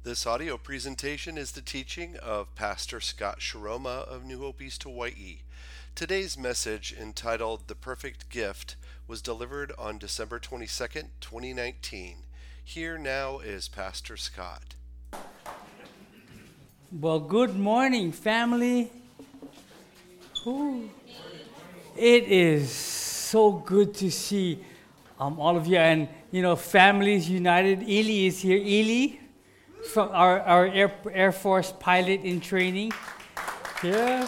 This audio presentation is the teaching of Pastor Scott Sharoma of New Hope East Hawaii. Today's message, entitled The Perfect Gift, was delivered on December 22nd, 2019. Here now is Pastor Scott. Well, good morning, family. Ooh. It is so good to see all of you, and Families United. Eli is here. Eli, from our Air Force pilot in training. Yeah.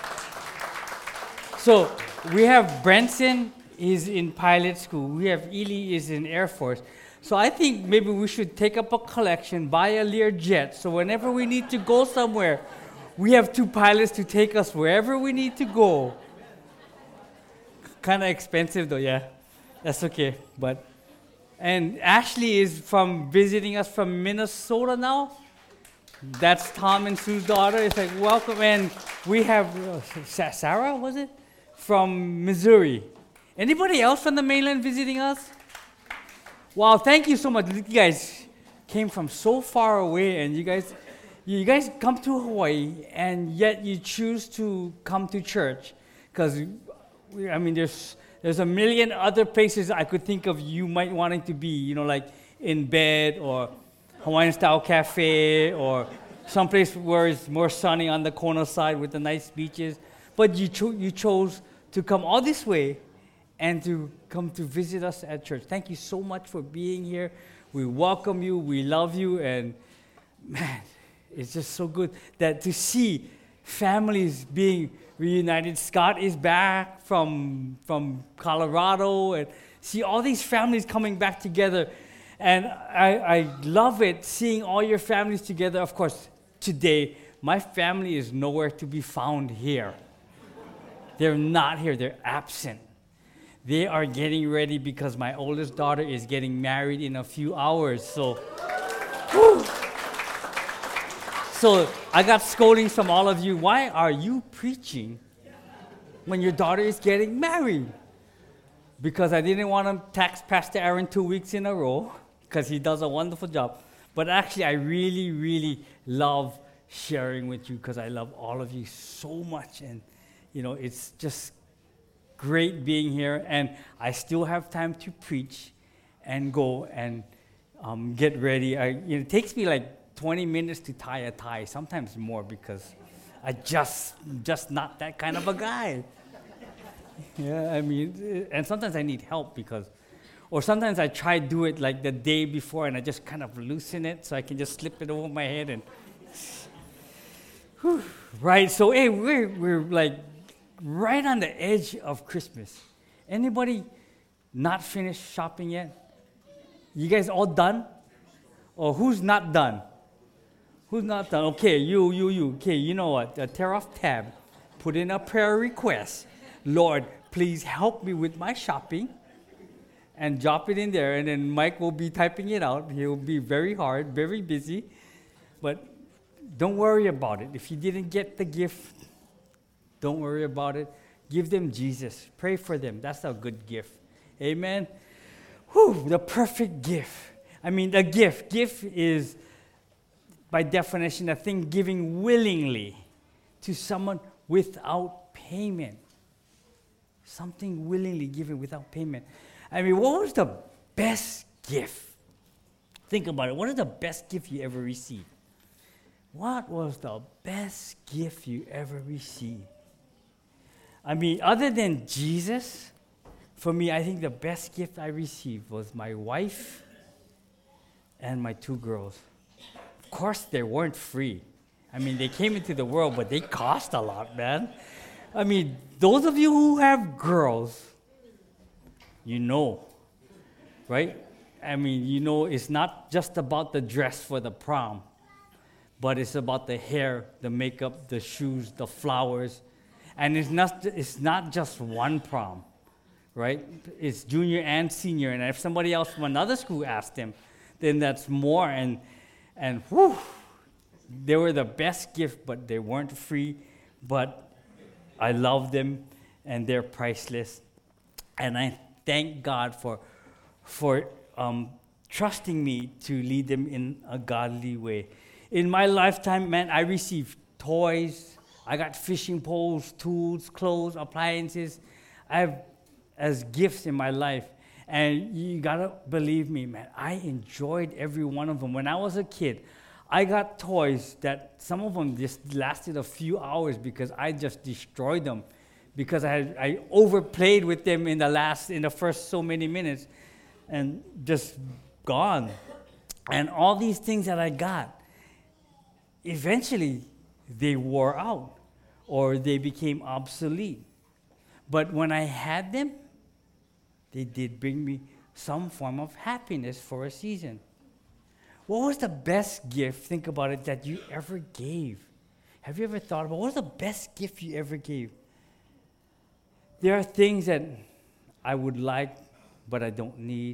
So we have Branson is in pilot school. We have Eli is in Air Force. So I think maybe we should take up a collection, buy a Learjet, so whenever we need to go somewhere, we have two pilots to take us wherever we need to go. Kind of expensive though, yeah. That's okay. And Ashley is visiting us from Minnesota now. That's Tom and Sue's daughter. It's like, welcome. And we have Sarah, was it? From Missouri. Anybody else from the mainland visiting us? Wow, thank you so much. You guys came from so far away, and you guys come to Hawaii, and yet you choose to come to church. Because, there's a million other places I could think of you might wanting to be, like in bed or Hawaiian-style cafe or someplace where it's more sunny on the Kona side with the nice beaches. But you chose to come all this way and to come to visit us at church. Thank you so much for being here. We welcome you. We love you. And, man, it's just so good that to see families being reunited. Scott is back from Colorado, and see all these families coming back together. And I love it, seeing all your families together. Of course, today, my family is nowhere to be found here. They're not here. They're absent. They are getting ready because my oldest daughter is getting married in a few hours. So I got scoldings from all of you. Why are you preaching when your daughter is getting married? Because I didn't want to tax Pastor Aaron 2 weeks in a row, because he does a wonderful job. But actually, I really, really love sharing with you, because I love all of you so much. And, it's just great being here, and I still have time to preach and go and get ready. It takes me like 20 minutes to tie a tie, sometimes more, because I just not that kind of a guy. Yeah, and sometimes I need help or sometimes I try to do it like the day before, and I just kind of loosen it so I can just slip it over my head and. Right. So hey, we're like right on the edge of Christmas. Anybody not finished shopping yet? You guys all done? Or who's not done? Who's not done? Okay, you. Okay, you know what? Tear off tab. Put in a prayer request. Lord, please help me with my shopping. And drop it in there. And then Mike will be typing it out. He'll be very hard, very busy. But don't worry about it. If you didn't get the gift, don't worry about it. Give them Jesus. Pray for them. That's a good gift. Amen? The perfect gift. The gift. Gift is, by definition, a thing giving willingly to someone without payment. Something willingly given without payment. What was the best gift? Think about it. What is the best gift you ever received? What was the best gift you ever received? Other than Jesus, for me, I think the best gift I received was my wife and my two girls. Of course, they weren't free. They came into the world, but they cost a lot, man. Those of you who have girls, right? It's not just about the dress for the prom, but it's about the hair, the makeup, the shoes, the flowers. And it's not just one prom, right? It's junior and senior. And if somebody else from another school asked them, then that's more. And they were the best gift, but they weren't free. But I love them, and they're priceless. And I thank God for trusting me to lead them in a godly way. In my lifetime, man, I received toys. I got fishing poles, tools, clothes, appliances. I have as gifts in my life. And you gotta believe me, man, I enjoyed every one of them. When I was a kid, I got toys that some of them just lasted a few hours because I just destroyed them because I overplayed with them in the first so many minutes and just gone. And all these things that I got, eventually they wore out or they became obsolete. But when I had them, they did bring me some form of happiness for a season. What was the best gift, think about it, that you ever gave? Have you ever thought about what was the best gift you ever gave? There are things that I would like, but I don't need.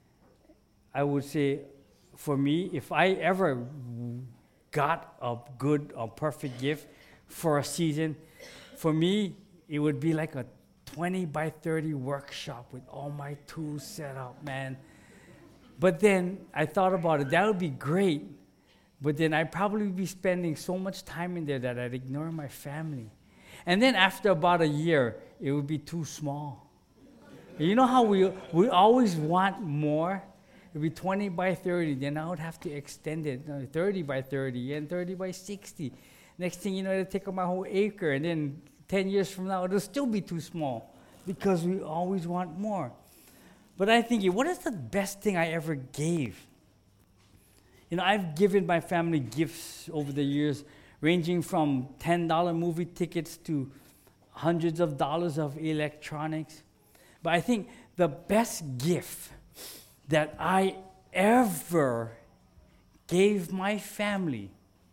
I would say, for me, if I ever got a good or perfect gift for a season, for me, it would be like a 20 by 30 workshop with all my tools set up, man. But then I thought about it, that would be great, but then I'd probably be spending so much time in there that I'd ignore my family. And then after about a year, it would be too small. You know how we always want more? It would be 20 by 30, then I would have to extend it, 30 by 30 and 30 by 60. Next thing you know, it'll take up my whole acre, and then 10 years from now, it'll still be too small because we always want more. But I think, what is the best thing I ever gave? You know, I've given my family gifts over the years, ranging from $10 movie tickets to hundreds of dollars of electronics. But I think the best gift that I ever gave my family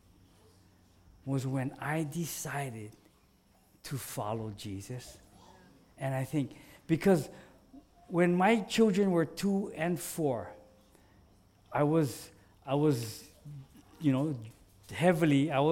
was when I decided to follow Jesus. And I think, because when my children were 2 and 4, I was, heavily, I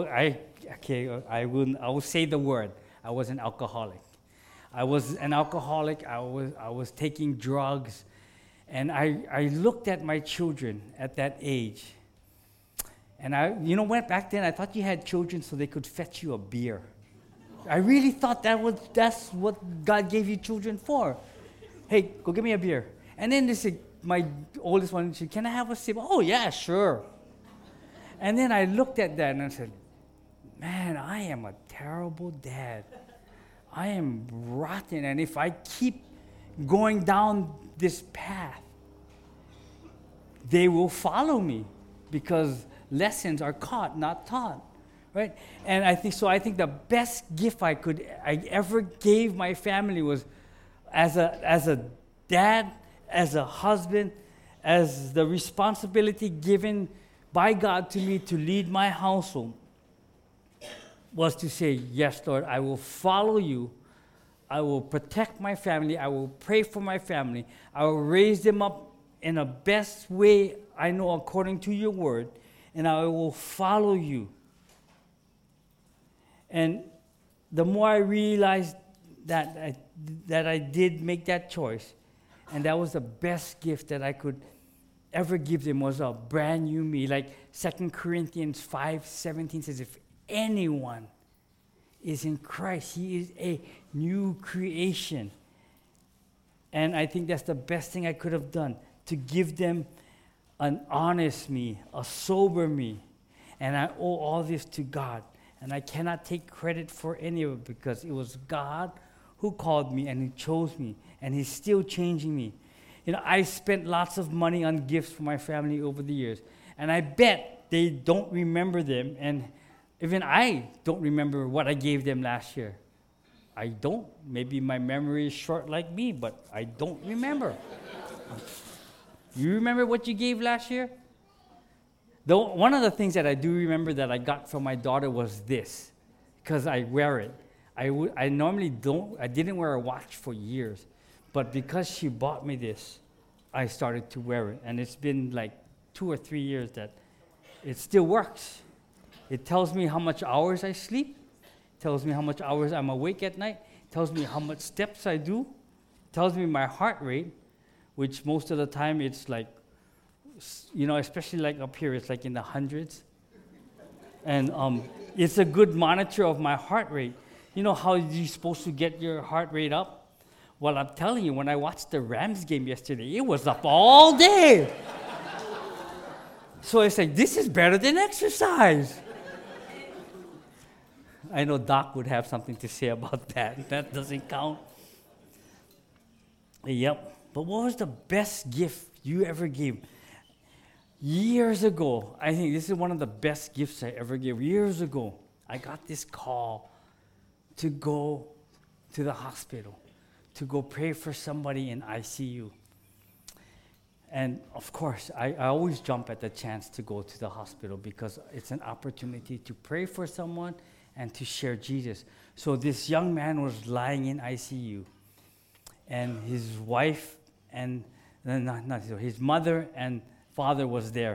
will say the word, I was an alcoholic. I was an alcoholic, I was taking drugs, and I looked at my children at that age, and back then I thought you had children so they could fetch you a beer. I really thought that's what God gave you children for. Hey, go get me a beer. And then my oldest one said, can I have a sip? Oh, yeah, sure. And then I looked at that and I said, man, I am a terrible dad. I am rotten. And if I keep going down this path, they will follow me because lessons are caught, not taught. Right? And I think the best gift I ever gave my family was as a dad, as a husband, as the responsibility given by God to me to lead my household, was to say, yes, Lord, I will follow you. I will protect my family. I will pray for my family. I will raise them up in the best way I know according to your word, and I will follow you. And the more I realized that I did make that choice, and that was the best gift that I could ever give them, was a brand new me. Like 2 Corinthians 5:17 says, if anyone is in Christ, he is a new creation. And I think that's the best thing I could have done, to give them an honest me, a sober me. And I owe all this to God. And I cannot take credit for any of it because it was God who called me and He chose me, and He's still changing me. You know, I spent lots of money on gifts for my family over the years, and I bet they don't remember them, and even I don't remember what I gave them last year. I don't. Maybe my memory is short like me, but I don't remember. You remember what you gave last year? One of the things that I do remember that I got from my daughter was this, because I wear it. I normally didn't wear a watch for years, but because she bought me this, I started to wear it. And it's been like 2 or 3 years that it still works. It tells me how much hours I sleep, tells me how much hours I'm awake at night, tells me how much steps I do, tells me my heart rate, which most of the time it's like especially like up here, it's like in the hundreds. And it's a good monitor of my heart rate. You know how you're supposed to get your heart rate up? Well, I'm telling you, when I watched the Rams game yesterday, it was up all day. So it's like, this is better than exercise. I know Doc would have something to say about that. That doesn't count. Yep. But what was the best gift you ever gave? Years ago, I think this is one of the best gifts I ever gave. Years ago, I got this call to go to the hospital, to go pray for somebody in ICU. And of course, I always jump at the chance to go to the hospital because it's an opportunity to pray for someone and to share Jesus. So this young man was lying in ICU, and his wife and his mother and father was there.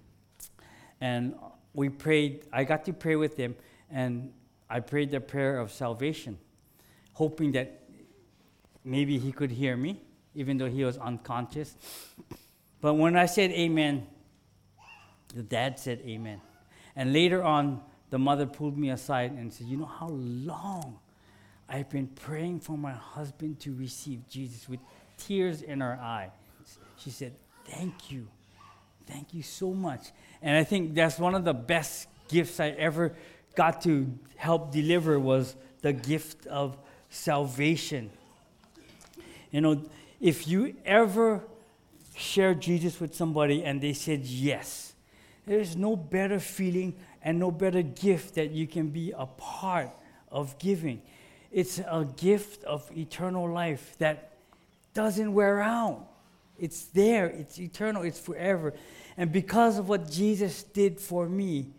And we prayed. I got to pray with him, and I prayed the prayer of salvation, hoping that maybe he could hear me, even though he was unconscious. But when I said amen, the dad said amen. And later on, the mother pulled me aside and said, you know how long I've been praying for my husband to receive Jesus, with tears in her eyes. She said, thank you. Thank you so much. And I think that's one of the best gifts I ever got to help deliver, was the gift of salvation. You know, if you ever share Jesus with somebody and they said yes, there's no better feeling and no better gift that you can be a part of giving. It's a gift of eternal life that doesn't wear out. It's there, it's eternal, it's forever. And because of what Jesus did for me,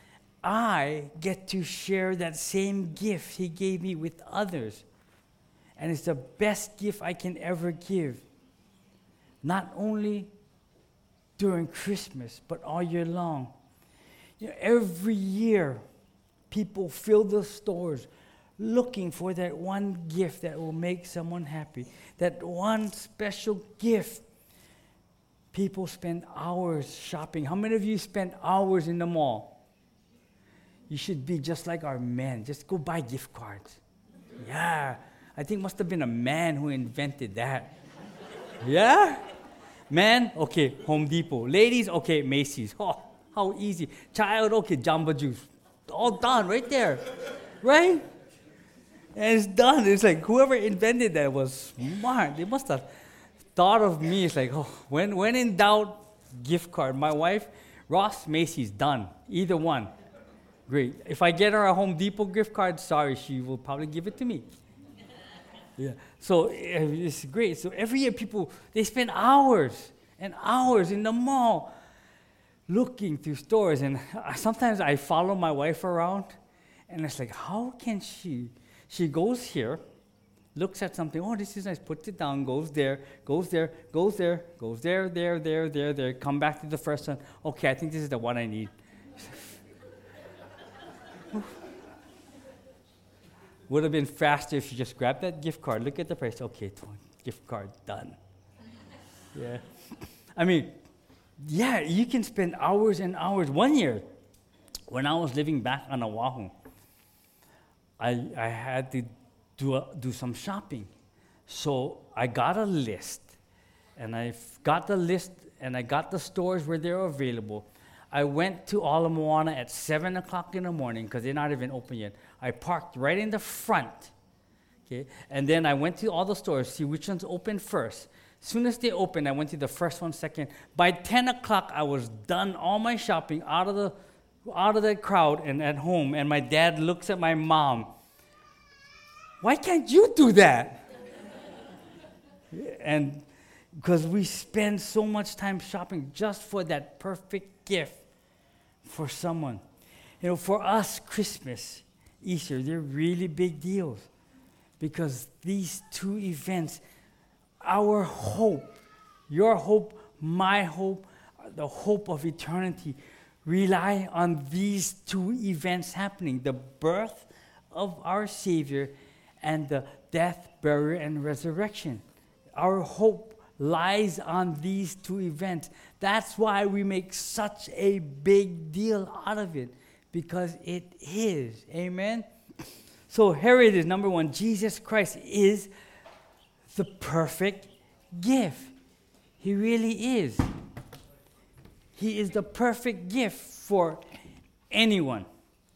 I get to share that same gift he gave me with others. And it's the best gift I can ever give. Not only during Christmas, but all year long. You know, every year, people fill the stores looking for that one gift that will make someone happy. That one special gift. People spend hours shopping. How many of you spend hours in the mall? You should be just like our men. Just go buy gift cards. Yeah. I think must have been a man who invented that. Yeah? Man, okay, Home Depot. Ladies, okay, Macy's. Oh, how easy. Child, okay, Jamba Juice. All done right there. Right? And it's done. It's like whoever invented that was smart. They must have thought of me. It's like, oh, when in doubt, gift card. My wife, Ross, Macy's, done. Either one. Great. If I get her a Home Depot gift card, sorry, she will probably give it to me. Yeah. So it's great. So every year people, they spend hours and hours in the mall looking through stores. And sometimes I follow my wife around, and it's like, how can she? She goes here, looks at something, oh, this is nice, puts it down, goes there, goes there, goes there, goes there, there, come back to the first one. Okay, I think this is the one I need. Would have been faster if you just grabbed that gift card, look at the price, okay, gift card, done. Yeah. I mean, yeah, you can spend hours and hours. One year, when I was living back on Oahu, I had to do some shopping. So I got a list, and I got the stores where they're available. I went to Ala Moana at 7 o'clock in the morning because they're not even open yet. I parked right in the front, okay? And then I went to all the stores, see which ones open first. As soon as they opened, I went to the first one second. By 10 o'clock, I was done all my shopping out of the crowd and at home. And my dad looks at my mom. Why can't you do that? And because we spend so much time shopping just for that perfect gift for someone. You know, for us, Christmas, Easter, they're really big deals. Because these two events, our hope, your hope, my hope, the hope of eternity, rely on these two events happening. The birth of our Savior and the death, burial, and resurrection. Our hope lies on these two events. That's why we make such a big deal out of it, because it is. Amen? So here it is, number one, Jesus Christ is the perfect gift. He really is. He is the perfect gift for anyone.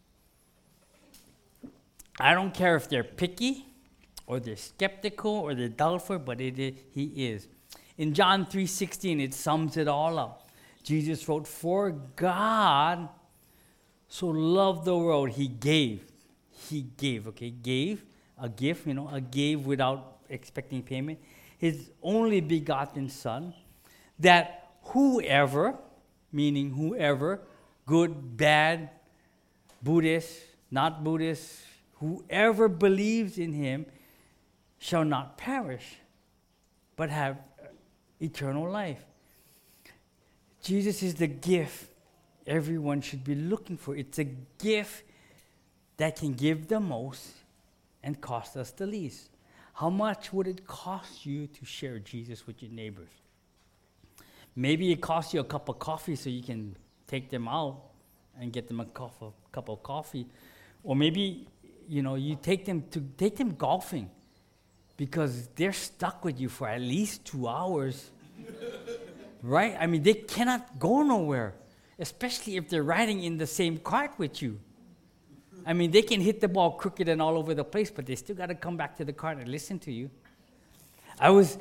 I don't care if they're picky, or they're skeptical, or they're doubtful, but He is. In John 3:16, it sums it all up. Jesus wrote, "For God so loved the world, He gave." He gave, okay? Gave, a gift, a gave without expecting payment. His only begotten Son, that whoever, meaning whoever, good, bad, Buddhist, not Buddhist, whoever believes in Him shall not perish, but have eternal life. Jesus is the gift everyone should be looking for. It's a gift that can give the most and cost us the least. How much would it cost you to share Jesus with your neighbors? Maybe it costs you a cup of coffee so you can take them out and get them a cup of coffee. Or maybe, you take them golfing, because they're stuck with you for at least 2 hours. Right? I mean, they cannot go nowhere, especially if they're riding in the same cart with you. I mean, they can hit the ball crooked and all over the place, but they still got to come back to the cart and listen to you. I was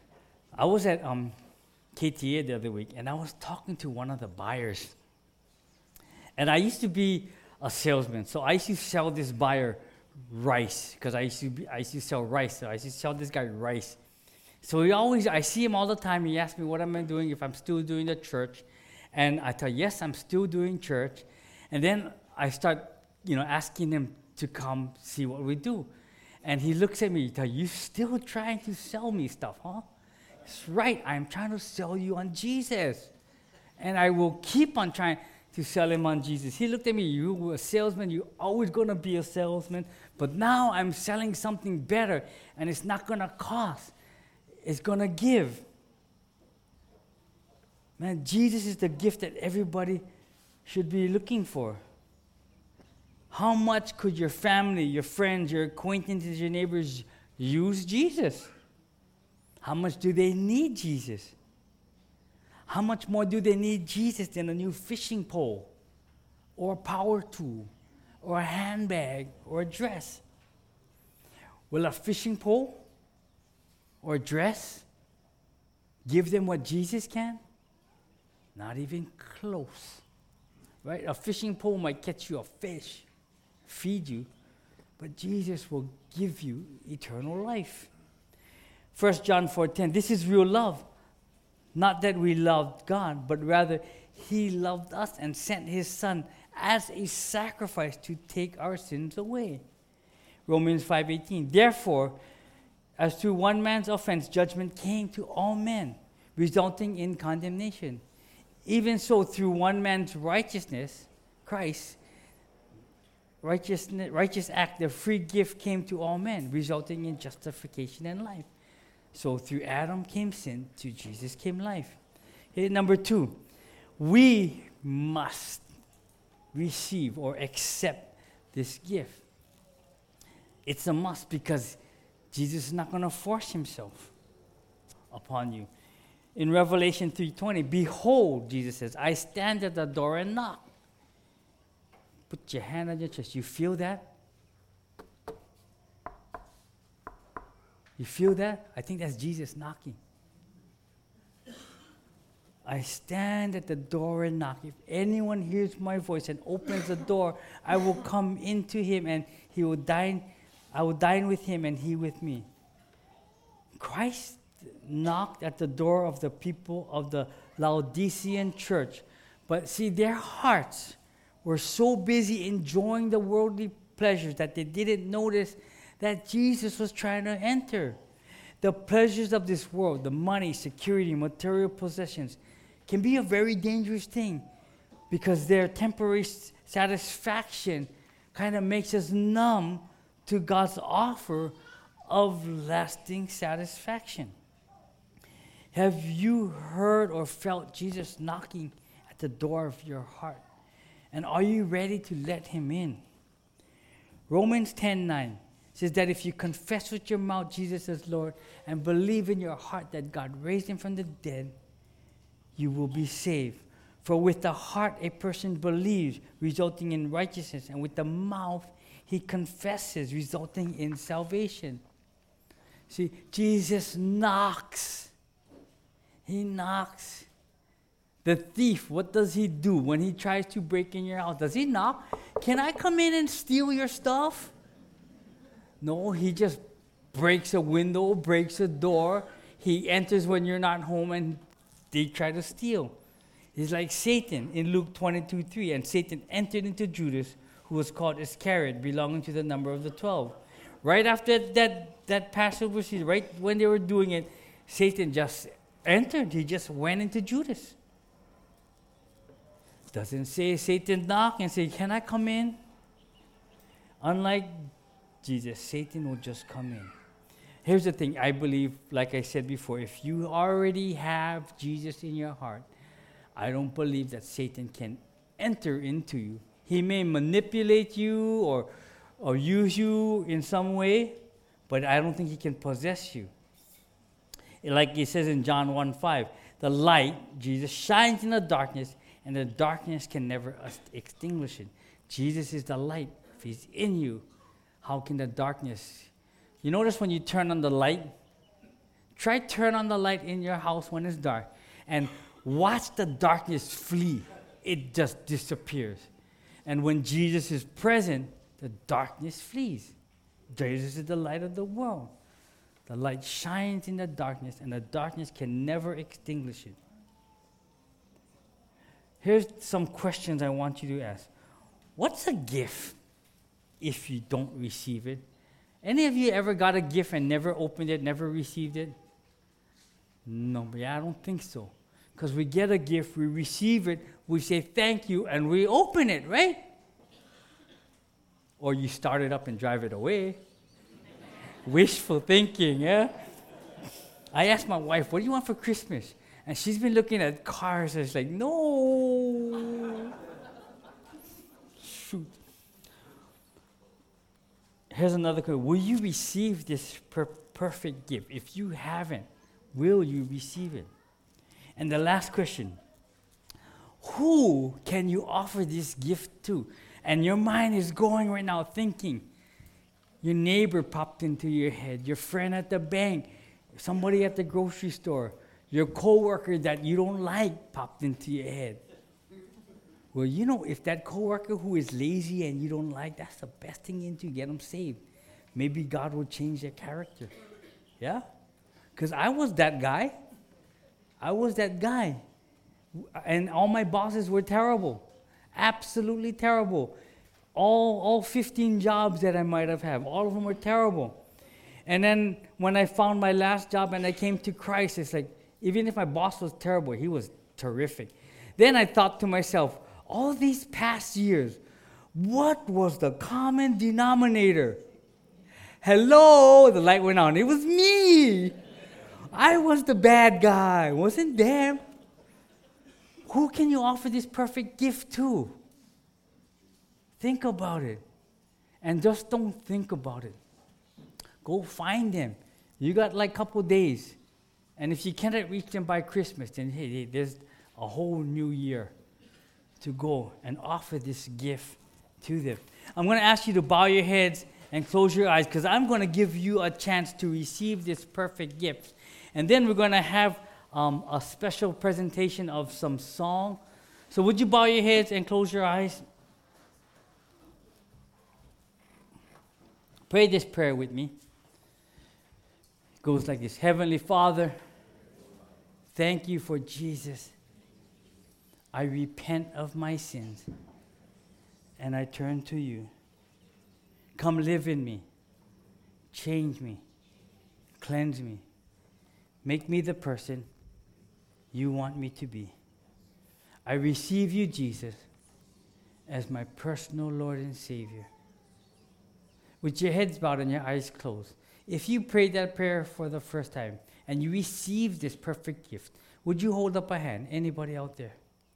at KTA the other week, and I was talking to one of the buyers. And I used to be a salesman, so I used to sell this buyer rice, because I used to sell rice. So I used to sell this guy rice. So I see him all the time. He asks me what am I doing, if I'm still doing the church. And I tell, yes, I'm still doing church. And then I start, asking him to come see what we do. And he looks at me, he tells, you still trying to sell me stuff, huh? That's right, I'm trying to sell you on Jesus. And I will keep on trying to sell him on Jesus. He looked at me, you were a salesman, you're always going to be a salesman, but now I'm selling something better, and it's not going to cost. It's going to give. Man, Jesus is the gift that everybody should be looking for. How much could your family, your friends, your acquaintances, your neighbors use Jesus? How much do they need Jesus? How much more do they need Jesus than a new fishing pole, or a power tool, or a handbag, or a dress? Will a fishing pole or a dress give them what Jesus can? Not even close. Right? A fishing pole might catch you a fish, feed you, but Jesus will give you eternal life. 1 John 4:10, this is real love. Not that we loved God, but rather He loved us and sent His Son as a sacrifice to take our sins away. Romans 5:18, therefore, as through one man's offense, judgment came to all men, resulting in condemnation. Even so, through one man's righteousness, Christ, righteous act, the free gift came to all men, resulting in justification and life. So through Adam came sin, through Jesus came life. Okay, number 2, we must receive or accept this gift. It's a must, because Jesus is not going to force Himself upon you. In Revelation 3:20, behold, Jesus says, I stand at the door and knock. Put your hand on your chest. You feel that? You feel that? I think that's Jesus knocking. I stand at the door and knock. If anyone hears my voice and opens the door, I will come into him and he will dine. I will dine with him and he with me. Christ knocked at the door of the people of the Laodicean church. But see, their hearts were so busy enjoying the worldly pleasures that they didn't notice that Jesus was trying to enter. The pleasures of this world, the money, security, material possessions, can be a very dangerous thing, because their temporary satisfaction kind of makes us numb to God's offer of lasting satisfaction. Have you heard or felt Jesus knocking at the door of your heart? And are you ready to let him in? Romans 10:9 says that if you confess with your mouth Jesus as Lord and believe in your heart that God raised him from the dead, you will be saved. For with the heart a person believes, resulting in righteousness, and with the mouth he confesses, resulting in salvation. See, Jesus knocks. He knocks. The thief, what does he do when he tries to break in your house? Does he knock? Can I come in and steal your stuff? No, he just breaks a window, breaks a door. He enters when you're not home and they try to steal. He's like Satan in Luke 22:3. And Satan entered into Judas, who was called Iscariot, belonging to the number of the 12. Right after that Passover season, right when they were doing it, Satan just entered. He just went into Judas. Doesn't say Satan knocked and say, can I come in? Unlike Jesus, Satan will just come in. Here's the thing, I believe, like I said before, if you already have Jesus in your heart, I don't believe that Satan can enter into you. He may manipulate you or use you in some way, but I don't think he can possess you. Like it says in John 1:5, the light, Jesus, shines in the darkness, and the darkness can never extinguish it. Jesus is the light. If he's in you, how can the darkness? You notice when you turn on the light? Try turn on the light in your house when it's dark and watch the darkness flee. It just disappears. And when Jesus is present, the darkness flees. Jesus is the light of the world. The light shines in the darkness, and the darkness can never extinguish it. Here's some questions I want you to ask. What's a gift if you don't receive it? Any of you ever got a gift and never opened it, never received it? No, but I don't think so. Because we get a gift, we receive it, we say thank you, and we open it, right? Or you start it up and drive it away. Wishful thinking, yeah? I asked my wife, what do you want for Christmas? And she's been looking at cars, and it's like, no. Shoot. Here's another question. Will you receive this perfect gift? If you haven't, will you receive it? And the last question, who can you offer this gift to? And your mind is going right now thinking, your neighbor popped into your head, your friend at the bank, somebody at the grocery store, your coworker that you don't like popped into your head. Well, you know, if that coworker who is lazy and you don't like, that's the best thing to get them saved. Maybe God will change their character. Yeah? Because I was that guy. And all my bosses were terrible. Absolutely terrible. All 15 jobs that I might have had, all of them were terrible. And then when I found my last job and I came to Christ, it's like, even if my boss was terrible, he was terrific. Then I thought to myself, all these past years, what was the common denominator? Hello, the light went on. It was me. I was the bad guy, wasn't them. Who can you offer this perfect gift to? Think about it. And just don't think about it. Go find them. You got like a couple days. And if you cannot reach them by Christmas, then hey, there's a whole new year to go and offer this gift to them. I'm going to ask you to bow your heads and close your eyes because I'm going to give you a chance to receive this perfect gift. And then we're going to have a special presentation of some song. So would you bow your heads and close your eyes? Pray this prayer with me. It goes like this. Heavenly Father, thank you for Jesus. I repent of my sins and I turn to you. Come live in me. Change me. Cleanse me. Make me the person you want me to be. I receive you, Jesus, as my personal Lord and Savior. With your heads bowed and your eyes closed, if you prayed that prayer for the first time and you receive this perfect gift, would you hold up a hand? Anybody out there?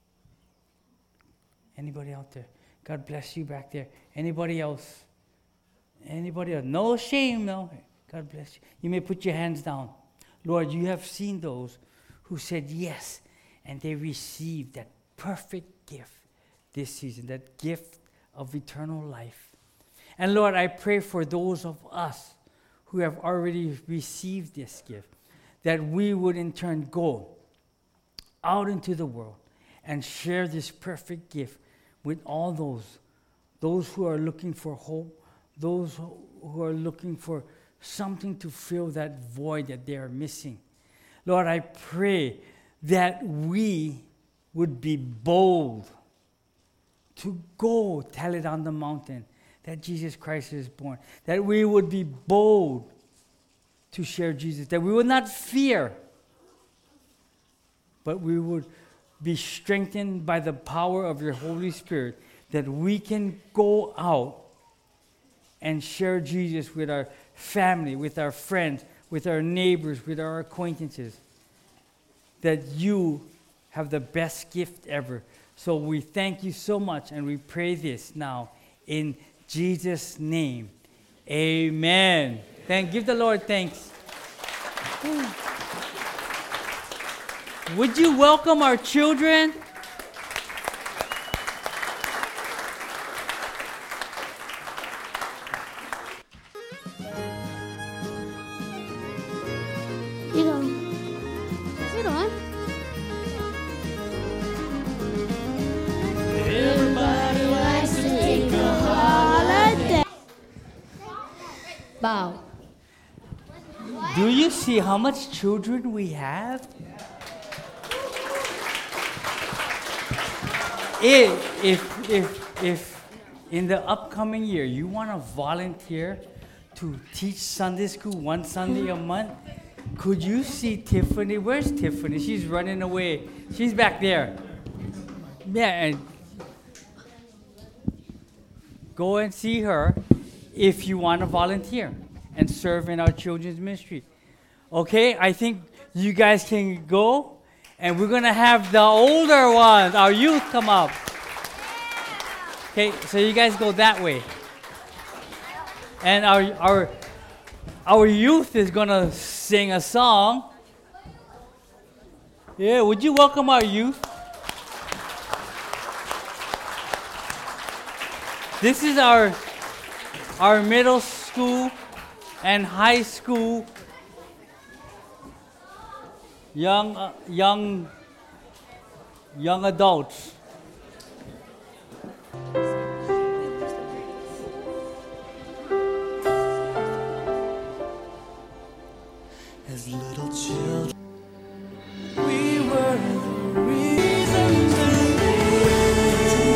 Anybody out there? God bless you back there. Anybody else? Anybody else? No shame, no. God bless you. You may put your hands down. Lord, you have seen those who said yes, and they received that perfect gift this season, that gift of eternal life. And Lord, I pray for those of us who have already received this gift, that we would in turn go out into the world and share this perfect gift with all those who are looking for hope, those who are looking for something to fill that void that they are missing. Lord, I pray that we would be bold to go tell it on the mountain that Jesus Christ is born, that we would be bold to share Jesus, that we would not fear, but we would be strengthened by the power of your Holy Spirit, that we can go out and share Jesus with our family, with our friends, with our neighbors, with our acquaintances, that you have the best gift ever. So we thank you so much, and we pray this now in Jesus' name. Amen. Give the Lord thanks. Would you welcome our children? Sit on. Sit on. Everybody likes to take a holiday. Bow. Do you see how much children we have? If in the upcoming year you want to volunteer to teach Sunday school one Sunday a month, could you see Tiffany? Where's Tiffany? She's running away. She's back there. Yeah, and go and see her if you want to volunteer and serve in our children's ministry. Okay, I think you guys can go, and we're going to have the older ones, our youth, come up. Okay, so you guys go that way. And our youth is going to sing a song. Yeah, would you welcome our youth? This is our middle school and high school young adults. As little children, we were the reason to live.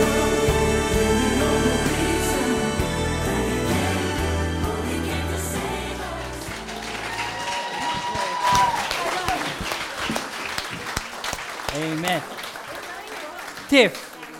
Amen. Tiff.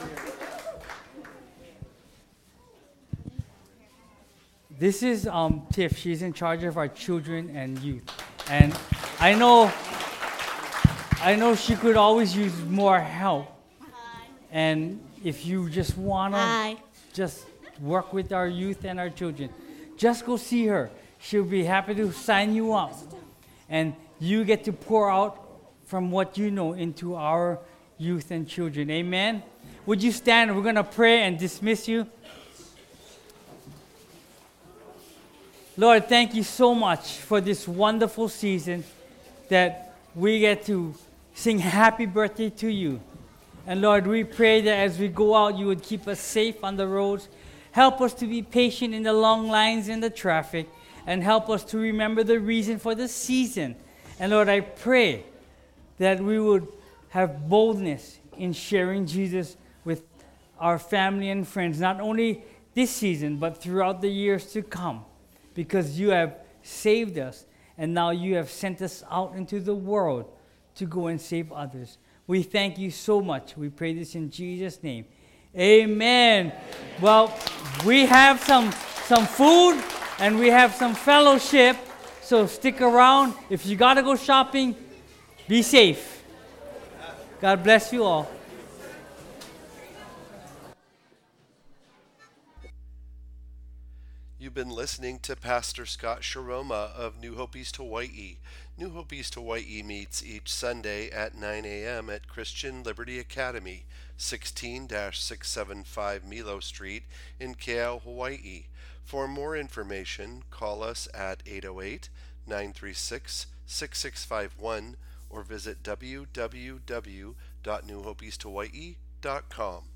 This is Tiff. She's in charge of our children and youth. And I know she could always use more help. And if you just want to just work with our youth and our children, just go see her. She'll be happy to sign you up. And you get to pour out from what you know into our youth and children. Amen? Would you stand? We're going to pray and dismiss you. Lord, thank you so much for this wonderful season that we get to sing happy birthday to you. And Lord, we pray that as we go out, you would keep us safe on the roads. Help us to be patient in the long lines in the traffic. And help us to remember the reason for the season. And Lord, I pray that we would have boldness in sharing Jesus with our family and friends, not only this season, but throughout the years to come. Because you have saved us, and now you have sent us out into the world to go and save others. We thank you so much. We pray this in Jesus' name. Amen. Well, we have some food, and we have some fellowship. So stick around. If you got to go shopping, be safe. God bless you all. You've been listening to Pastor Scott Sharoma of New Hope East Hawaii. New Hope East Hawaii meets each Sunday at 9 a.m. at Christian Liberty Academy, 16-675 Milo Street in Keau, Hawaii. For more information, call us at 808-936-6651 or visit www.newhopeeasthawaii.com.